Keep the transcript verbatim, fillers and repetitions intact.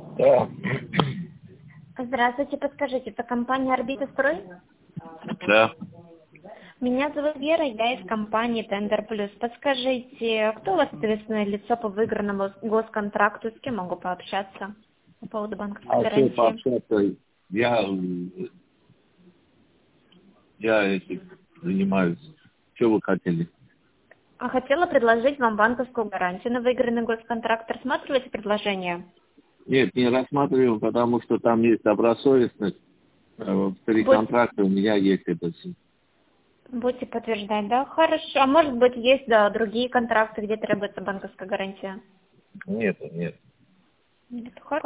Да. Здравствуйте, подскажите, это компания «Орбита Строй»? Да. Меня зовут Вера, я из компании «Тендер Плюс». Подскажите, кто у вас ответственное лицо по выигранному госконтракту, с кем могу пообщаться по поводу банковской А что гарантии? пообщаться? Я, я этим занимаюсь. Что вы хотели? А хотела предложить вам банковскую гарантию на выигранный госконтракт. Рассматриваете предложение? Нет, не рассматриваем, потому что там есть добросовестность. Э, При Будь- контракте у меня есть это все. Будете подтверждать, да? Хорошо. А может быть, есть, да, другие контракты, где требуется банковская гарантия? Нет, нет. Нет, хорошо.